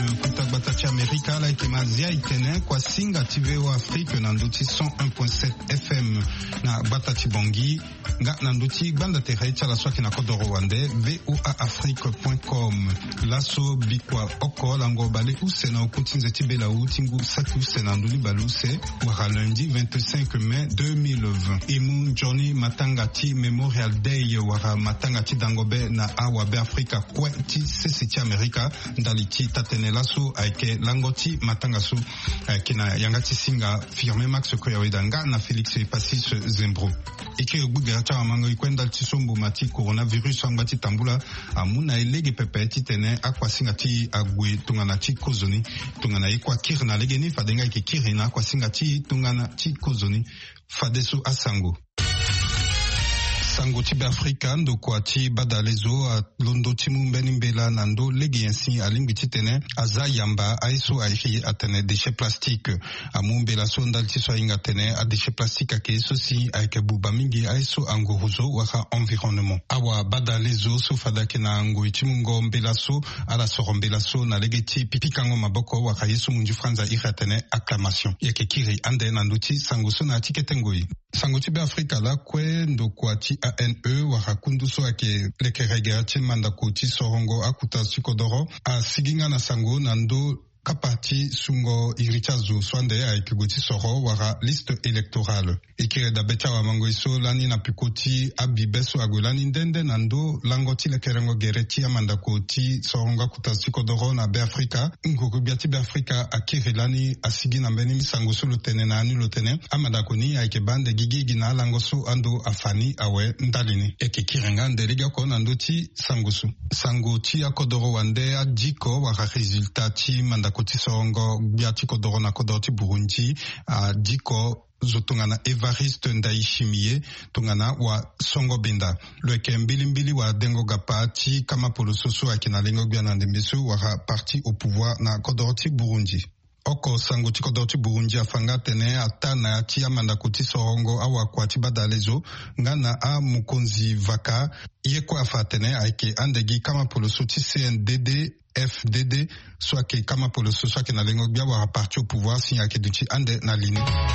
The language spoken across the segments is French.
kutabatachi Amerika la ikemazia itene kwa singa TV wa Afrique na nduti 101.7 FM na batachi bongi nga na nduti banda terecha la swaki na kodo Rwanda voaafrique.com laso bikwa oko lango bale use na okutinze tibela utingu saki use na nduli baluse wara lundi 25 mai 2020 imu Johnny Matangati Memorial Day wara Matangati dangobe na awabe Afrika kweti sesi Amerika ndaliti tatene laso aike langoti matangasu kina yangati singa firme Max Koyawedanga na Felix Passis Zembro iki buga cha mango ikwenda tisombo mati coronavirus angati tambula amuna elege pepe titene akwa singati agwe tungana ti kozoni tungana ikwa kirna legeni fadenga iki kirina kwa singati tungana ti kozoni fadesu asango sango tibe Afrika ndo kwa ti badalezo a londo timu mbeni mbela nando legi yansi alimbi titene aza yamba aiso aihi atene déchets plastiques amumbela so ndal tiso inga tene a déchets plastiques ake so si aike buba mingi aiso angoruzo waka environnement awa badalezo so fadake na ango itimu ngo mbela so ala soro mbela so na legi ti pipikango maboko waka yesu munju franza ihi atene acclamation yake kiri ande nando ti sango so na tiketengoi sango tibe Afrika la kwe ndo kwa ti ANE wakakundu so ake lekerege ti mandako ti sorongo akuta sikodoro a siginga na sango nando kapati sungo irichazo swande aikigoti soro wara liste électorale ikire da becha wa mango iso lani na pikoti abibeso agolani ndende nando langoti lekerengo gereti amandako ti soronga kutasiko doro na be Afrika ngurubiati be Afrika akire lani asigi na mbeni sango so lotene na anu lotene amandako ni aike bande gigi na langoso ando afani awe ndalini eke kirenga ndeliga ko nando ti sango ti akodoro wande adiko wara resultat ti koti songo biati kodoro na kodoti Burundi diko zotungana Evariste Ndayishimiye tungana wa songo benda lweke mbili wa dengo gapati kama polo soso akina lengo biana ndembeso wa parti au pouvoir na kodoti Burundi oko sango ti kodoti Burundi afanga tene atana ti amanda koti sorongo awa kwa ti badalezo ngana a mukonzi vaka ye kwa fatene aike andegi kama polo soti CNDD FDD soit que kama polo soit que na lengo bia wa parti au pouvoir sinya ke duti ande na lini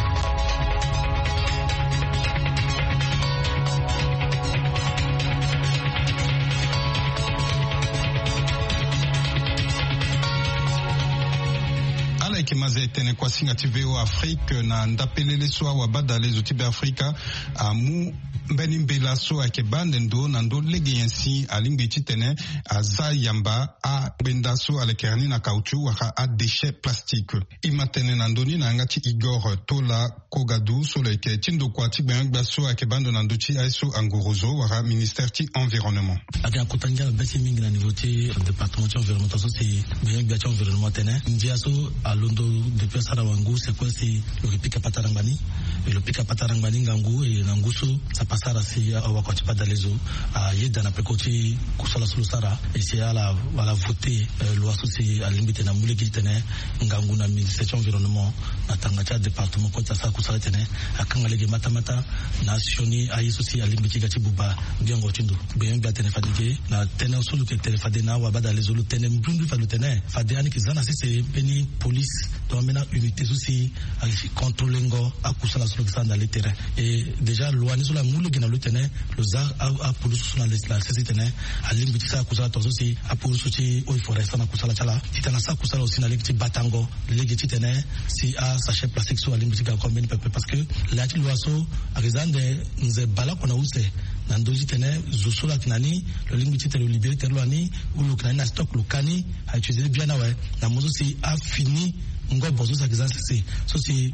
kimaze tene kwa singa TV wa Afrique na ndapelele soa wa badale zo tibe Afrika amu mbeni mbela so ake bande ndo nando lege yansi alimbi titene aza yamba a benda so alekerni na kauchu waka a déchets plastiques imatene nandoni na ngati Igor Tola Kogadu so leke tindo kwa tibengba so ake bande nando ti aiso angorozo waka ministère ti environnement aka kutanja besi mingi na niveau ti département ti environnement so si bengba ti environnement tene ndia so alondo depuis Sarawangu c'est quoi c'est le pika patarangani et le pika patarangani ngangu et nanguso ça passera si wakati badalezo yeda na pekoti kusala sulusara et c'est à la voter loi soci à limite na muleki tene ngangu na ministère environnement na tangata département ko ça kusala tene akanga lege matamata nationi ayi soci à limite gati buba biango tindo bien tene fadike na tene solo ke tele fadena wa badalezo lu tene mbundu fa lu tene fadani kizana c'est peni police donc maintenant unité aussi à contrôler ngo akusala sur le terrain et déjà loi ni sur la moule qui na le terrain le za a police sur la CCTN à limite ça akusala to aussi a police aussi au forest na akusala chala titana ça akusala aussi na lekiti batango lekiti terrain si a sachet plastique sur la limite ka combien parce que la loi so akizande nze bala kona use na ndoji tene zosola kinani le limite te le libérer te loani ou le kinani na stock le kani a utiliser bien na mozo si a fini ngo bozo sa kizansi si so si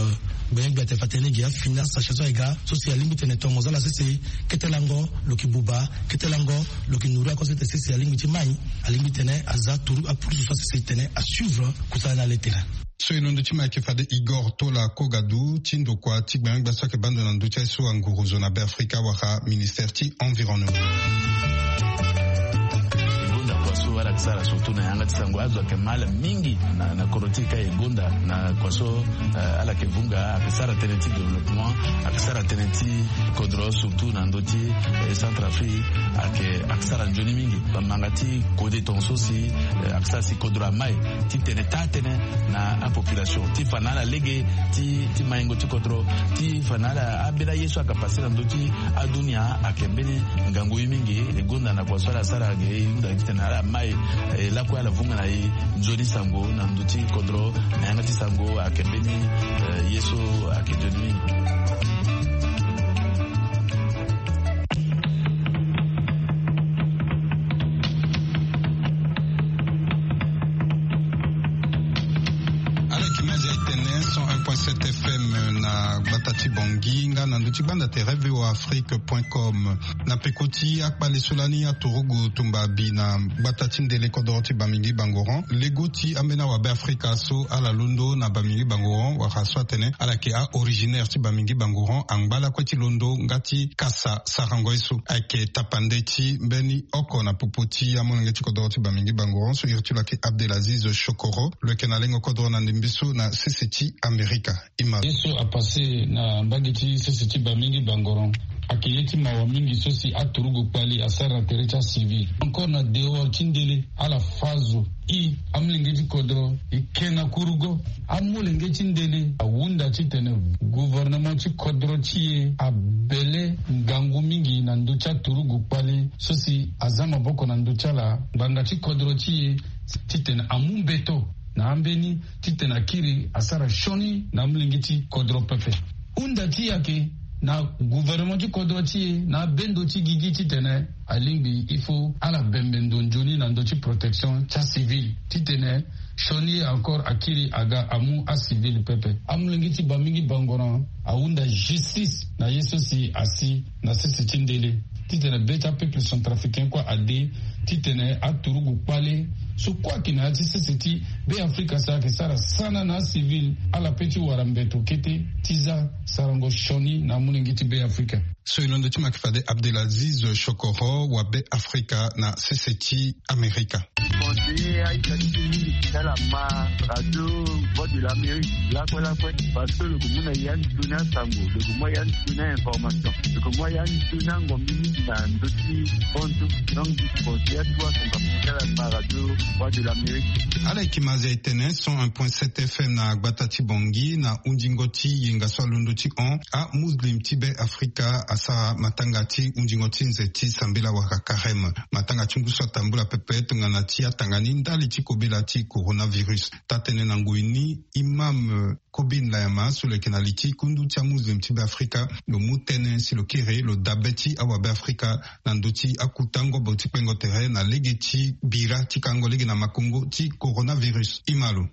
ben gate fatene gia finance sa chazo ega so si a limite ne tomoza la si ketelango lokibuba ketelango lokinura ko c'était si a limite mai a limite ne azaturu a pour so si tene à suivre kusana le terrain so inondo tima ke fade Igor Tola Kogadu tindo kwa tigba ngba ke bande na nducha so anguruzo na be Afrika wa ministère ti environnement akisara surtout na yanga tisango azwa ke mala mingi na korotika egonda na kwaso ala ke vunga akisara teneti development akisara teneti kodro surtout na ndoti Centrafrique akisara njoni mingi bamangati kode tonso si akisara si kodro mai ti tenetane na a population ti fanala lege ti maingo ti kodro ti fanala abela yesu akapasira ndoti adunia akembeni ngango mingi egonda na kwaso ala sara ge nda tenala mai la kwa la vunga na njoni sango na ndoti kodro na yanga ti sango akembeni yesu akedoni. Bonginga na ndutibanda tereve wa afrique.com na pekoti akpale solani ya turugu tumbabi na batati ndele kodoroti bamingi bangoron legoti amena wa be afrika so ala londo na bamingi bangoron wa raswa tene ala ke a originaire ti bamingi bangoron angbala kweti londo ngati kasa sarangoisu ake tapandeti beni oko na popoti ya monengeti kodoroti bamingi bangoron so irtula ke Abdelaziz Chokoro le kenalengo kodoro na ndimbiso na CCT America ima yeso a passé na mbagiti sisi bamingi bangoron akiyeti mawa mingi sosi aturugu pali asara terecha civil encore na deo chindele ala fazo I amlingeti kodro ikena kurugo amulingeti ndele awunda chitene gouvernement chi kodro chie abele ngangu mingi na nducha turugu pali sosi azama boko na nducha la banga chi kodro chie chitene amumbeto na ambeni titena kiri asara shoni na mlingiti kodro pepe unda ti yake na gouvernement ti kodro ti na bendo ti gigi titene alingi ifo ala bembendo njoni na ndo ti protection cha civil titene shoni encore akiri aga amu a civil pepe amlingiti bamingi bangoran aunda justice na yeso si asi na sisi tindele titene beta peuple centrafricain kwa ade titene aturugu pale so kwa kina ati sisi be Afrika sa ke sara sana na civil ala peti warambeto kete tiza sarango shoni na muningiti be Afrika so ilondo tima kifade Abdelaziz Chokoro wa be Afrika na CCT America. Conseiller Aïsati Salama Radio Voix de l'Amérique la quoi parce que le commun Yann Tuna Sango le commun Yann Tuna information le commun Yann Tuna ngomini na ndoti bonto donc conseiller toi son la radio Voix de l'Amérique ala kimaze itene 101.7 FM na Gbatati Bongi na Undingoti yingaswa lundoti on a Muslim Tibe Afrika asa matangati Undingoti nzeti sambela waka karem matangati nguswa tambula pepe tungana tia tangani ndali chikobela ti coronavirus tatene nanguini imam Kobin Layama sur le canaliti kundu tia Muslim Tibe Afrika lo mutene si lo kire lo dabeti awabe Afrika nanduti akutango boti pengo tere na legeti bira tikango lege na makongo ti coronavirus imalo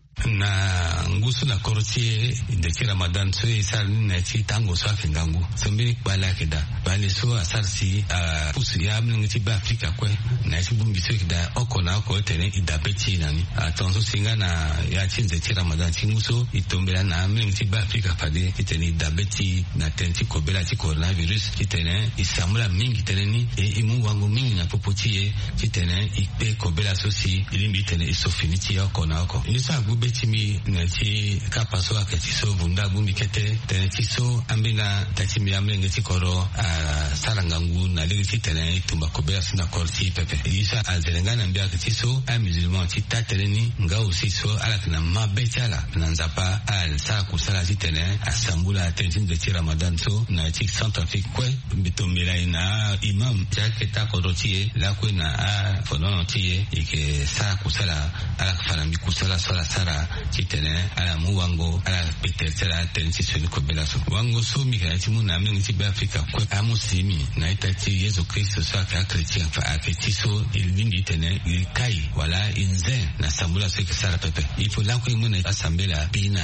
na ngusu na kortie de ti Ramadan so isal na ti tango so afingangu so mbini bala kida bale so asarsi pusu ya mlingi ti ba Afrika kwe na ti bumbi so kida oko na oko tene idapeti nani atonso singa na ya chinze ti Ramadan ti nguso itombela na mlingi ti ba Afrika pade itene idapeti na tenti kobela ti coronavirus itene isamula mingi tene ni imu wangu mingi na popoti itene ipe kobela so si ilimbi itene isofiniti oko na oko isa gube timi na ti kapaso akati so bunda gumbi kete tene ti so ambina tatimi amenge ti koro sarangangu na legi ti tene tumba kobela sina korti pepe isa azerengana mbia akati so a musulman ti tatene ni nga usi so ala kana mabeti ala na nzapa al sa kusala ti tene asambula tentin de ti Ramadan so na ti Centrafrique kwe mbitombela ina imam jaketa koro ti la kwe na a fono ti ke sa kusala ala kafana mi kusala sara chitene ala muwango ala petetsela tensi soni kobela so wango so mi kana timu na mngi ti Afrika ko amusimi na itati Yesu Kristo so ka chrétien fa akiti so ilindi tene kai wala inze na sambula so ke sara pepe ipo la ko imuna asambela bina la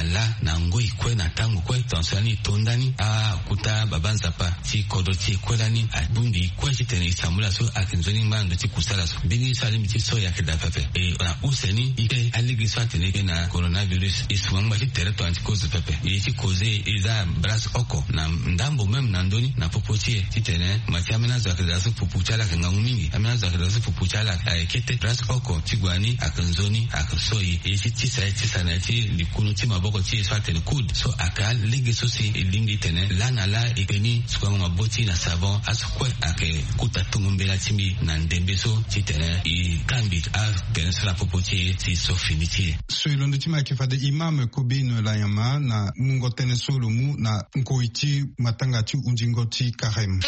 na ngoi kwe na tango kwe tansani tondani a kuta babanzapa ti kodo ti kwelani a bundi kwe ti tene isamula so akinzoni mando ti kusala so bini salim ti so ya keda pepe e na useni ike aligi so atene ke na coronavirus iswanga ti tere to anti-cause pepe e ti cause iza bras oko na ndambo mem na ndoni na popoti ti tene mati amena zo akeda so pupuchala kenga mingi amena zo akeda so pupuchala kete bras oko ti gwani akinzoni akisoi e ti tisa na ti likunu ti maboko ti so atene kud so aka ligi so si lingi tene lana la ipeni sukama maboti na savon asukwe ake kuta tungumbela timi na ndembe so ti tene i kambi a tene so la popoti ti so finiti so ilondo ti makifade imam Kobin Layama na mungo tene solo mu na nkoiti matanga ti unjingo ti karem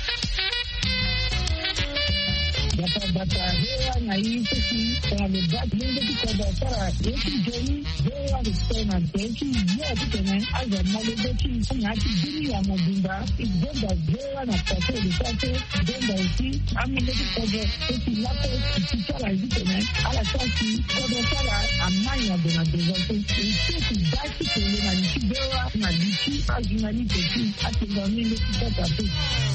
bata hewa na hii sisi kwa mebati mungu kikoza sara yeki joni hewa ristena teki ya kitene aza malebeki nyati dini ya mobimba igenda hewa na pato lisate igenda usi amile kikoza teki lako kichara hitene ala kasi kodo sara amanya dona dezate teki basi kwenye na nchi hewa na nchi ajinali teki atinga mile kikoza teki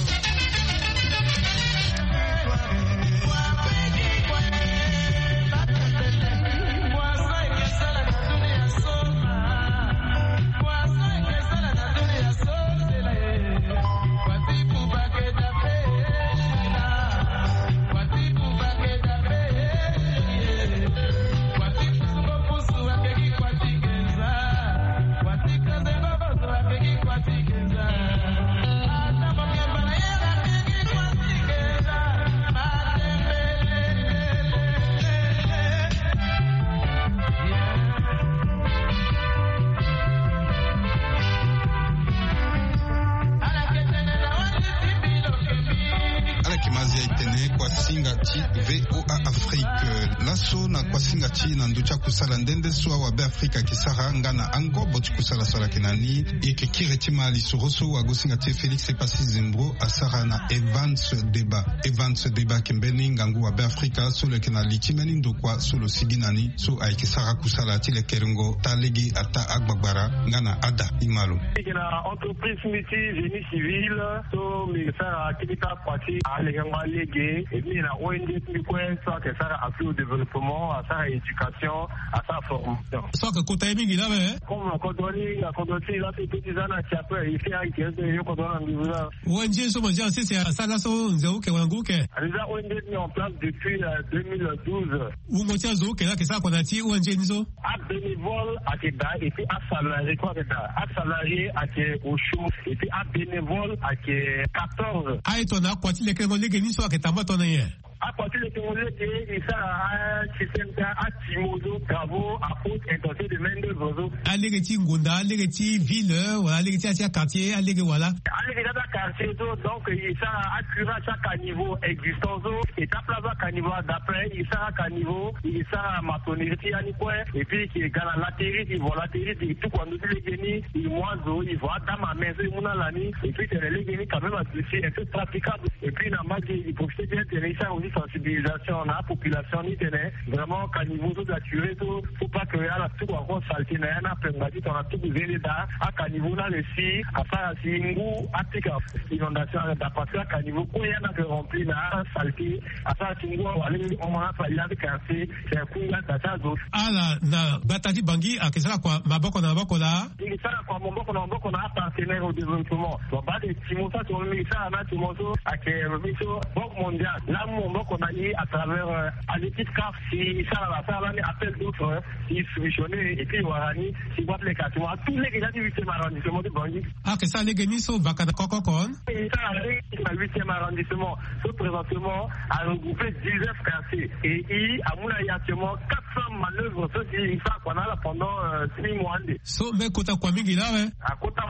VOA Afrique laso na kwasinga chi na nducha kusala ndende swa wa be Afrika kisara ngana ango boti kusala sala kinani ikikire timali suroso wa gosinga te Felix Pasi Zimbro asara na Evans Deba kimbeni ngangu wa be Afrika solo kina lichimeni ndokwa solo siginani so aikisara kusala tile kerengo talegi ata agbagbara ngana ada imalo kina entreprise miti génie civil so ministère akibita kwati aleganga lege et na ONG mikwe so que ça a fait au développement à sa éducation à sa formation so que kota mingi là mais comme kodoni là c'est tout ça na chapa ici à kiasi yo kodona ngivula ONG so mo dire c'est ça là so nzeu ke wangu ke déjà ONG mis en place depuis 2012 ou mo tia zo ke là que ça qu'on a ti ONG nizo à bénévole à Keda et puis à salarié quoi Keda à salarié à au chaud et puis à bénévole à 14 ai to na kwati le ke ngo le ke ni so ke tamba to na ye à partir de ce moment-là, il sert à système à Timozo, travaux, à haute intensité de main-d'œuvre. Allez-y, Ngonda, allez-y, ville, allez-y, quartier, allez-y, voilà. Allez-y, dans quartier, donc, il sert à curer chaque niveau existant, et à chaque niveau d'après, il sert à niveau, il sert à maçonnerie, et puis, qui est dans la terre, il voit la terre, et tout, quand nous les gagnons, il moiseau, il voit dans ma maison, il mouna l'année, et puis, les gagnons, quand même, c'est un peu praticable, et puis, dans ma vie, il faut que c'est aussi sensibilisation na population ni tene vraiment qu'à niveau de la curée tout faut pas que à la tout encore salté na na pengadi on a tout besoin da à niveau là le si à ça si ngu atika inondation da parce qu'à niveau ko ya na que rempli na salté à ça si ngu aller on a pas là de casser c'est coup là ça zo ala na batati bangi akisala kwa maboko na maboko la il sala kwa maboko na partenaire au développement donc ba de timosa to mi ça na timoso à que miso banque mondiale là maboko na à travers à l'équipe CAF si ça va faire un appel d'offres si solutionner et puis warani si boîte les quartiers tous les gars du 8e arrondissement de Bangui que ça les gagner so vakana kokokon et ça le 8e arrondissement so présentement a regroupé 19 quartiers et il a mouna actuellement 400 manœuvres ceux qui ça qu'on a pendant 6 mois so mais kota kwa mingi là ouais à kota kwa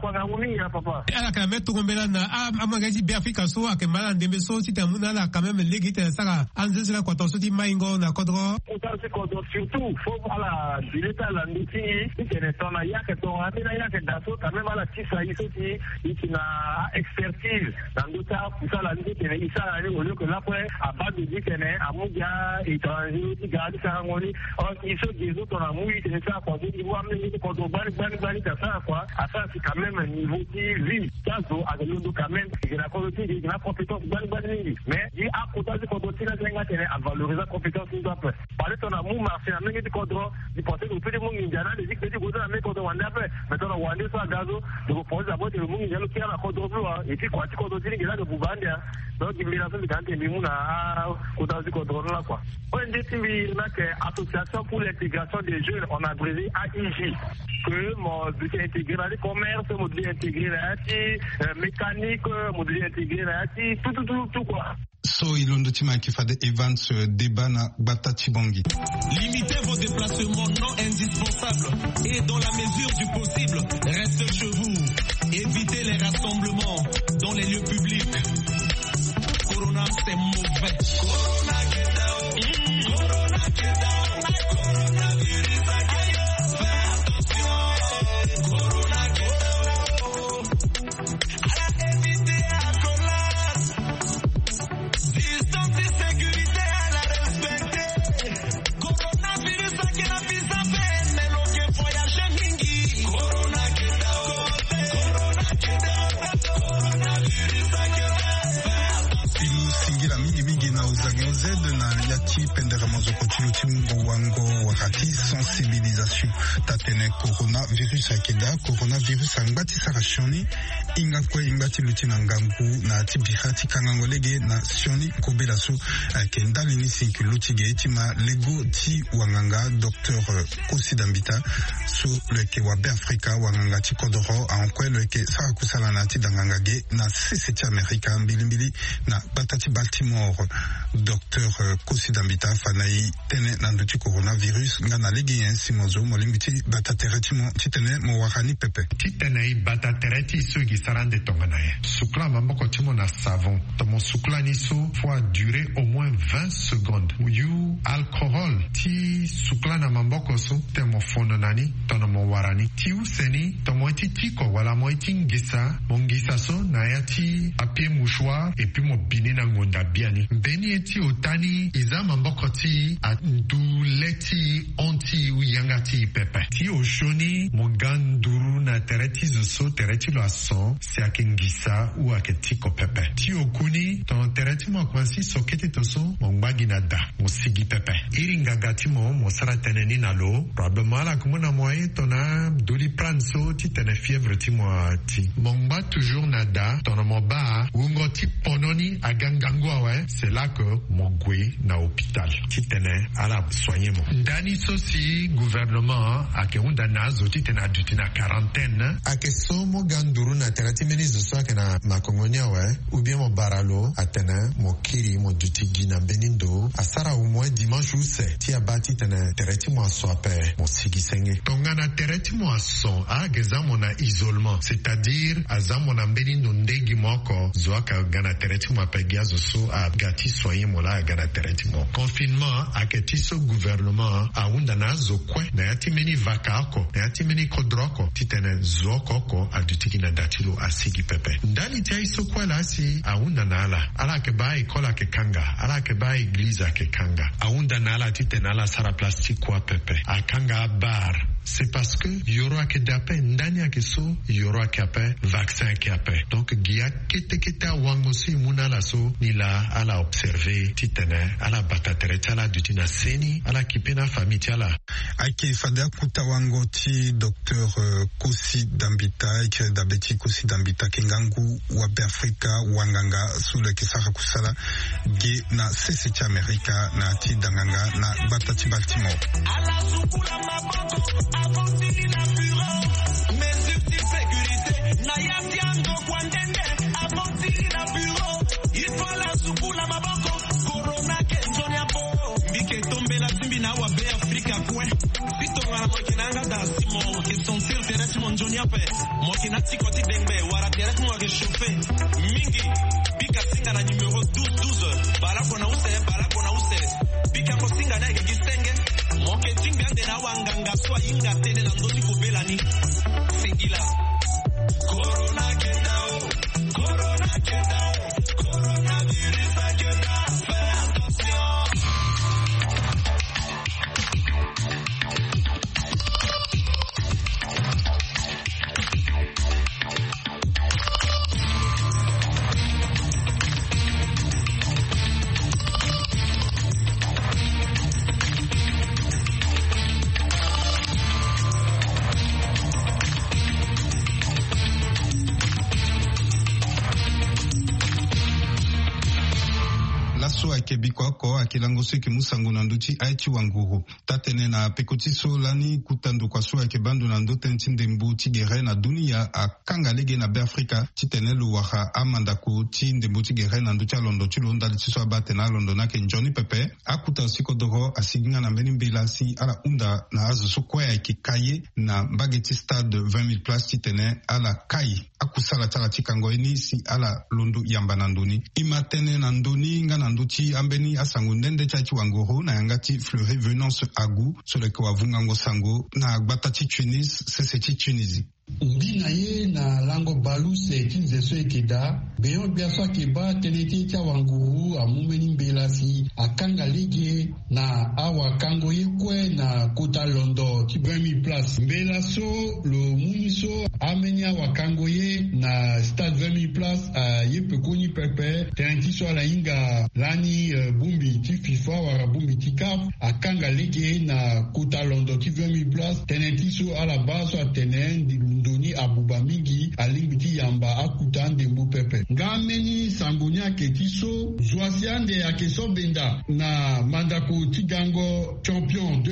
papa. Ala quand même tombela na amagaji be Afrika so akemala ndembe so si tamuna la quand même legite saka anze la kwato so ti maingo na kodro. Surtout faut ala dileta la nditi itena ya que ton atena ya que daso quand même ala tisa iso ti itina expertise dans ça la nditi ne isa la au lieu que là après à bas de dit tene amuja étranger ti gadi sarangoni on iso jesu ton amu itena ça quoi dit vous amener ko do bari ça quoi à ça c'est quand même un niveau qui vit tanto à l'ondo quand même il y a qualité il y a compétence bari mais il a côté ko do tina zenga tene à valoriser compétence nous après parler ton amu marché na mengi di kodro di porter au petit monde indiana di que di godra mais kodro wanda après maintenant wanda ça gazo de ko poser abote le monde indiana qui a la kodro bleu et puis quoi ti kodro tini gela de bubandia donc il mira ça de quand il muna kodro di kodro là quoi on dit que l'association pour l'intégration des jeunes on a brisé AIJ que module intégré le commerce module intégré mécanique module intégré tout quoi. So ilondo tima kifade Evans débat na Bata Chibongi. Limitez vos déplacements non indispensables et dans la mesure du possible, restez chez vous. Évitez les rassemblements dans les lieux publics. Corona c'est mauvais. Corona get down. Corona get down. Coronavirus again. Fais attention. Corona get down. À la éviter à collage. Distance et sécurité à la respecter. Coronavirus again la visa peine. Mais l'on que voyage mingi. Corona get down. Corona get down. Coronavirus again. Singira mingi na uzageuze na yati pendera mazoko chilutimbo wango wakati sensibilisation tatene coronavirus akeda coronavirus angbati sarashoni ingakwe ingati lutina ngangu na tibihati kangangolege na sioni kobela so kenda lini sinki lutige tima lego ti wanganga Dr Kosi Dambita so leke wa be Afrika wanganga ti kodoro ankwe leke sarakusala na ti dangangage na CCT Amerika mbilimbili na batati Baltimore Dr Kosi Dambita fanai tene nanduti coronavirus ngana legi yensi mozo molingiti batatereti mo titene mo wakani pepe titene batatereti sugi sarande tonganaye sukla mamboko timo na savon tomo sukla niso faut durer au moins 20 secondes you alcool ti sukla na mamboko so temo fono nani tono mo warani ti useni tomo ti tiko wala mo ti ngisa mongisa so na yati papier mouchoir et puis mo bini na ngonda biani beni eti otani iza mamboko ti aduleti onti uyangati pepe ti oshoni moganduru na tereti zo tereti lo ason si akengisa ou aketiko pepe ti okuni ton tereti mo kwansi sokete toso mongbagi na da mo sigi pepe iringagati mo sara teneni na lo probablement la kumuna moye tona doliprane so ti tene fièvre ti mo ti mongba toujours na da ton mo ba ungo ti pononi agangango ouais c'est là que mon gwe na hôpital ti tene ala soigner mo ndani so si gouvernement akeunda nazo ti tene aduti na quarantaine ake so mo ganduru na terati ministre so ake na makongonia ouais ou bien mo baralo atene mo kiri mo duti gina benindo asara au moins dimanche ou c'est ti abati tene terati mo so ape mo sigi senge tonga na terati mo so ageza mo na isolement c'est-à-dire azamo na benindo ndegi moko zo aka gana terati mo ape giazo so a gati soye mo la gana terati mo confinement aketi so gouvernement aunda na zo kwe na yati meni vakako na yati meni kodroko titene zoko ko adutiki na datilo asigi pepe ndani tia iso kwe la si aunda na ala ke ba ikola ke kanga ala ke ba igliza ke kanga aunda na ala titene ala sara plastique kwa pepe akanga bar c'est parce que yoro ake dape ndani ake so yoro ake ape vaccin ake ape donc gia kete wango si muna la so ni la ala observer titene ala batatere ala dutina seni ala kipena famille tiala ake fada kuta wango ti Dr Kosi Dambita ike dabeti Kosi Dambita kengangu wa be Afrika wanganga sule kisaka kusala ge na CCT Amerika na ti danganga na batati Baltimore ala sukula maboko avancini na bureau mesure de sécurité na yatiando kwandende avancini na bureau il faut la sukula maboko corona kenzonia bo mbike tombela simbi na wa be Afrika kwe sito ngana mokinanga da simo ke sentir Simon Joniape, Mokinati Koti Dengbe, Waraterek moi réchauffé, Mingi, Bika Singa na numéro 12, Balakona Use, Bika Kosinga na Gisenge, Moketinga de na Wanganga, Swayinga Tene na Ndoti Kubelani, Singila, Corona Kendao, Coronavirus Akenda, fais attention. Kebiko ko akilango seki musango na nduti aichi wanguru tatene na pekotiso lani kutandu kwa suwa kebandu na ndote ntinde mbu tigere na dunia akanga lege na be Afrika titene luwaha amandako tinde mbu tigere na nduti alondo chilonda litiso abate na alondo na kenjoni pepe akuta usiko doro asiginga na mbeni mbila si ala unda na azu sukwe ya kikaye na mbageti stade 20,000 place titene ala kai akusala chala chikango eni si ala londo yamba na nduni imatene na nduni nga na nduti ambeni asango ndende chachi wangoro na yangati Fleury Venance Agou soleke wavungango sango na agbatati Tunis seseti Tunisie. Mbina ye na lango baluse kinzeso ekeda beyo biaswa keba tenete cha wanguru amumeni mbelasi akanga lege na awa kango yekwe na kota londo ki 20,000 place mbelaso lo muniso ameni awa kango ye na stade 20,000 place ye pekoni pepe tenenti so ala inga lani bumbi ti FIFA wara bumbi ti CAF akanga lege na kota londo ki 20,000 place tenenti so ala baso atenen ndoni abuba mingi alimbiti yamba akuta ndembu pepe ngameni sangoni aketiso zwasiande akeso benda na mandako tigango champion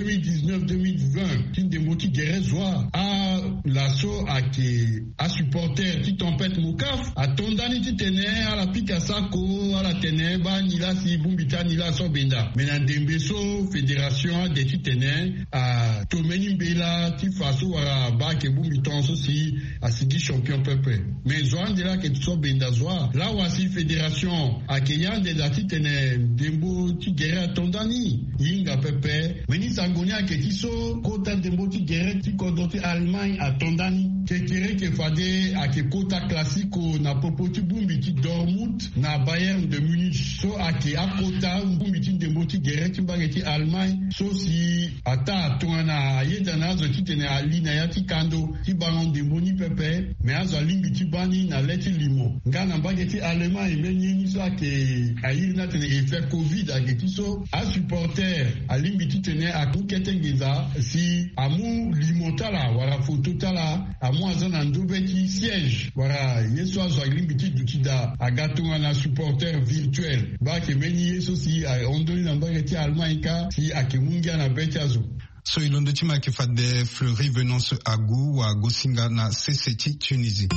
2019-2020 tindembo tigere zwa a laso ake a supporter ti tempête mukaf atondani titene ala pika sako ala tene ba nila si bumbita nila so benda mena ndembe so fédération de titene a tomeni mbela ti faso wara ba ke bumbiton so si asigi champion pepe mais zoan de la ke so benda zwa la wasi fédération akeyande da titene dembo ti gere tondani yinga pepe meni sangoni aketi so kota dembo ti gere ti kodoti Allemagne atondani kekere ke fade ake kota klasiko na popo ti bumbi ti Dortmund na Bayern de Munich so ake akota bumbi ti dembo ti gere ti mbage ti Allemagne so si ata atongana ayeda na zo titene alina ya ti kando ti bangon dembo ni pepe me azo alimbi ti bani na leti limo nga na mbage ti Allemagne menye ni so ake ayiri na tene effet covid ake ti so a supporter alimbi ti tene akukete ngeza si amu limo tala wara foto tala amu aza na ndobe ti siège wara yeso azo alimbi ti duti da agatonga na supporter virtuel ba ke menye yeso si ondoni na mbage ti Allemagne ka si ake mungia na beti azo so ilondo ti ma ke fade Fleury Venance Agou wa gosinga na seseti Tunisie.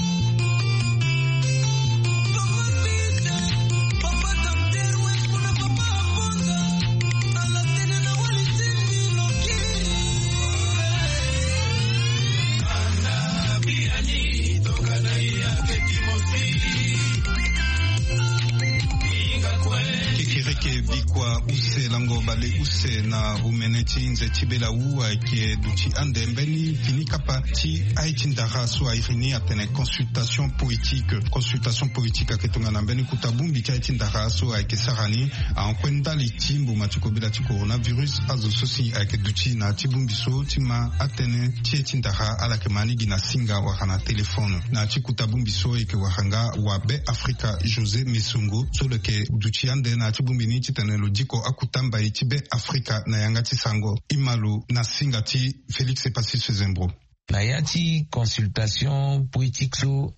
Lango bale use na umeneti nze tibela uwa ke duti ande mbeni finikapa ti aitindaha so airini atene consultation poétique aketonga na mbeni kutabumbi ki aitindaha so aikesarani ankwenda litimbu matikobela ti coronavirus azo sosi aike duti na tibumbi so tima atene ti aitindaha ala ke manigi na singa wakana telefone na ti kutabumbi so eke wakanga wa be Afrika José Mesongo so leke duti ande na tibumbi ni titene lo diko akutamba itibe Afrika na yangati sango imalu na singati Félix Epassi Sezembro. Na yati consultation politique so a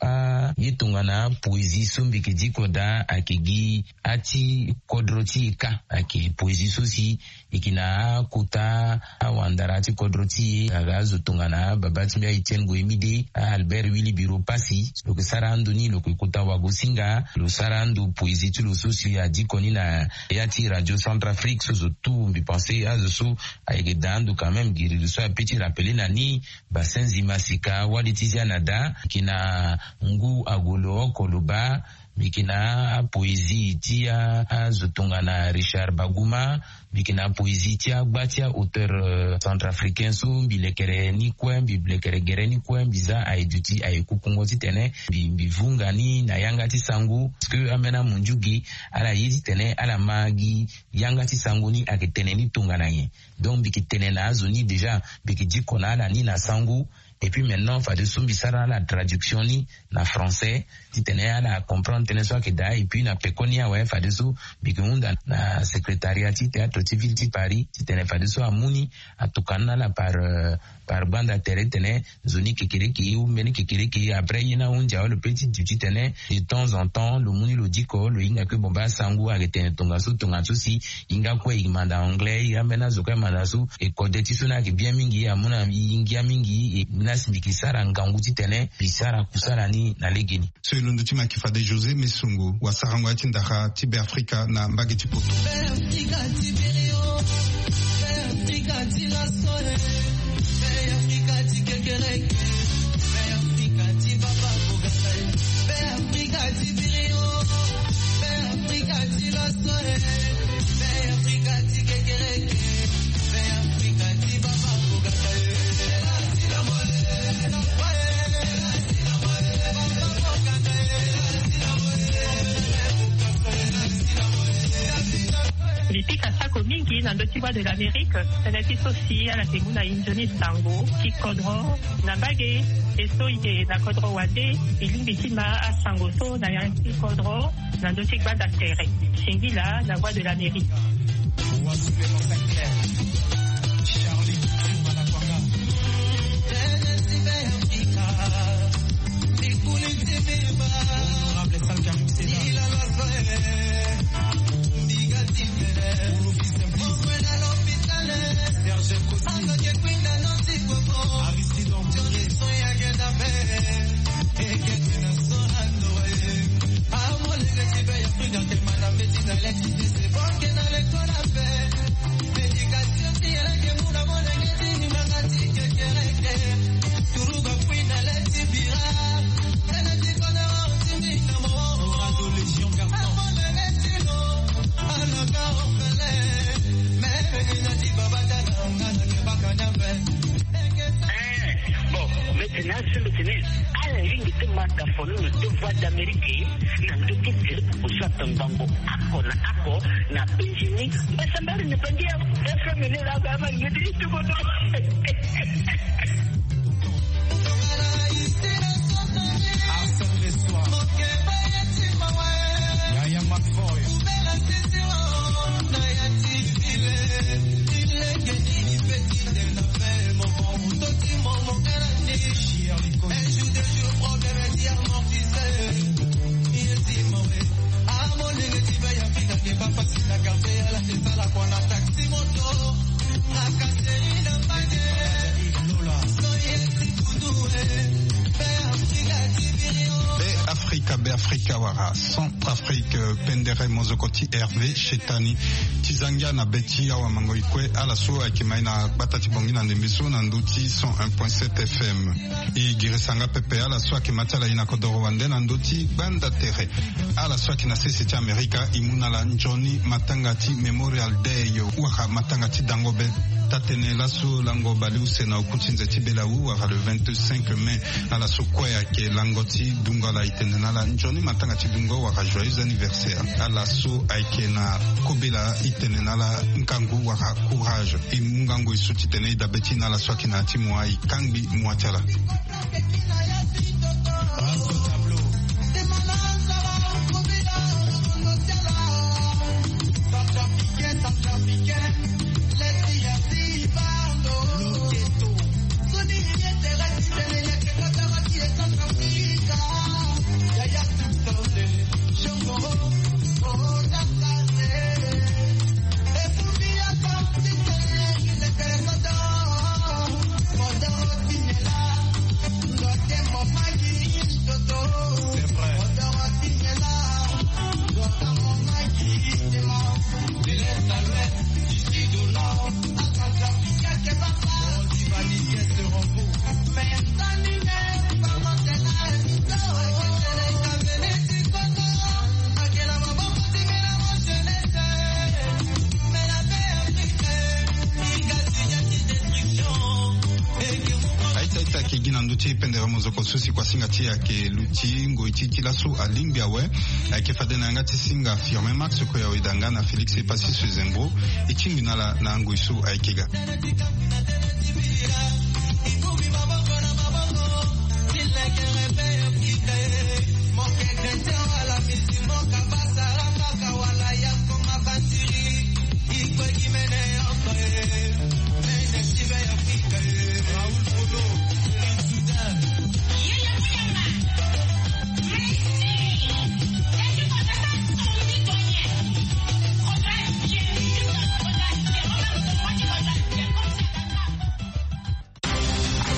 déjà yitungana poésie sombi ke dikoda akegi ati kodroti ka ake poésie sosi ikina kuta awandara ati kodroti agazo tungana babati mbia Etienne Goemide Albert Willy Biro Pasi loke sarandu ni loke kuta wagosinga lo sarandu poésie tu lo sosi ya dikoni na yati Radio Centrafrique sozo tout mbi pensé azo ayege dandu quand même giri so a petit rappeler nani basenzi masika walitizia nada kina ngu agolo koloba bikina poésie tia azotunga na Richard Baguma bikina poésie tia gbatia auteur centrafricain so bilekere ni kwembi bilekere gere ni kwembi za aiduti aikukungo titene bivunga ni na yangati sangu parce que amena munjugi ala yizi tene ala magi yangati sangu ni akitene ni tunga na ye donc bikitene na azoni déjà bikijiko na ala ni na sangu. Et puis maintenant, fa de sumbi sara la traduction ni na français, ti tene ala comprendre tene so ke da et puis na pekonia ouais fa de so bikunda na secrétariat ti théâtre civil ti Paris, ti tene fa de so amuni atukana la par bande terre tene zoni kekereki ou meni kekereki après yina unja le petit du tene de temps en temps le muni lo diko le inga ke bomba sangu agete tonga so si inga ko imanda anglais ya mena zo ka manda so e kodeti so na ke bien mingi amuna ingia mingi sindikisara nganguti tene bisara kusara ni na legeni so ilondo tima kifade José Mesungu wa sarangwa tindaha tibe Afrika na mbageti poto Lipika sako mingi na ndotiwa de l'Amérique, tanati sosi ala teguna injoni sango, ki kodro, na bage, eso ite na kodro wade, ilimbi tima a sango so na yanki kodro, na ndotiwa da terre. Shingila, la voix de l'Amérique. Centrafrique Pendere Mozokoti Hervé Chetani Tizangia na Beti awa mangoikwe ala so akimaina batati bongi na ndembeso na nduti 101.7 FM i girisanga pepe ala so akimatala ina kodoro wande na nduti banda tere ala so akina sisi Amerika imuna la njoni matangati Memorial Day waka matangati dangobe tatene laso lango bali usena okutinze tibela uwa le 25 mai ala so kwea ke langoti dungala itenena la njoni matanga tidungo waka joyeux anniversaire ala so aikena kobela itenena la nkangu waka courage imungango isuti tene idabeti na la so akina timwa ikangi mwatala akigi na nduti pendera mozoko susi kwa singa tia ke luti ngoiti tilaso alimbia we ke fadena ngati singa firme max ko ya idanga na Felix Epasi Suzembo ichimbi na nguisu aikiga.